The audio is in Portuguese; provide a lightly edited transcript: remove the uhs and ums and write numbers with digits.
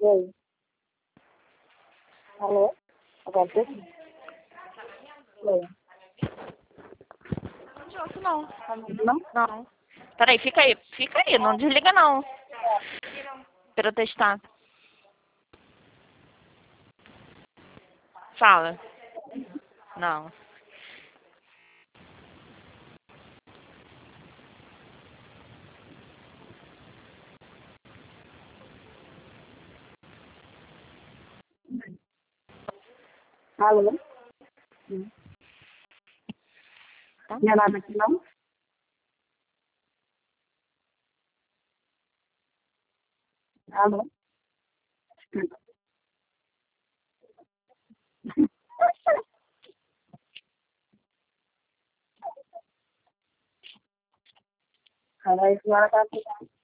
Oi. Alô? Agora sim? Oi. Não desliga não. Não? Não. Peraí, fica aí, não desliga não. Pra eu testar. Fala. Não. Alô? Tá? Não é nada aqui, não? Alô? Aí a senhora tá